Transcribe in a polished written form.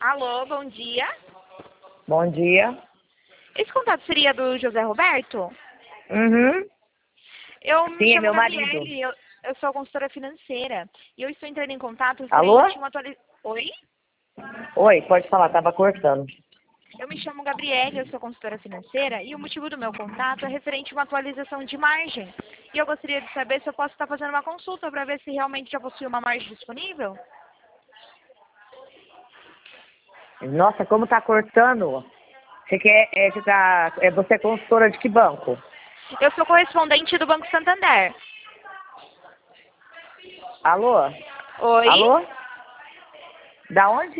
Alô, bom dia. Bom dia. Esse contato seria do José Roberto? Uhum. Eu me Sim, é chamo meu marido. Gabriele, eu sou consultora financeira e eu estou entrando em contato Alô? referente a uma atualização. Oi? Oi, pode falar, tava cortando. Eu me chamo Gabriele, eu sou consultora financeira e o motivo do meu contato é referente a uma atualização de margem. E eu gostaria de saber se eu posso estar fazendo uma consulta para ver se realmente já possui uma margem disponível. Nossa, como tá cortando? Você é consultora de que banco? Eu sou correspondente do Banco Santander. Alô? Oi? Alô? Da onde?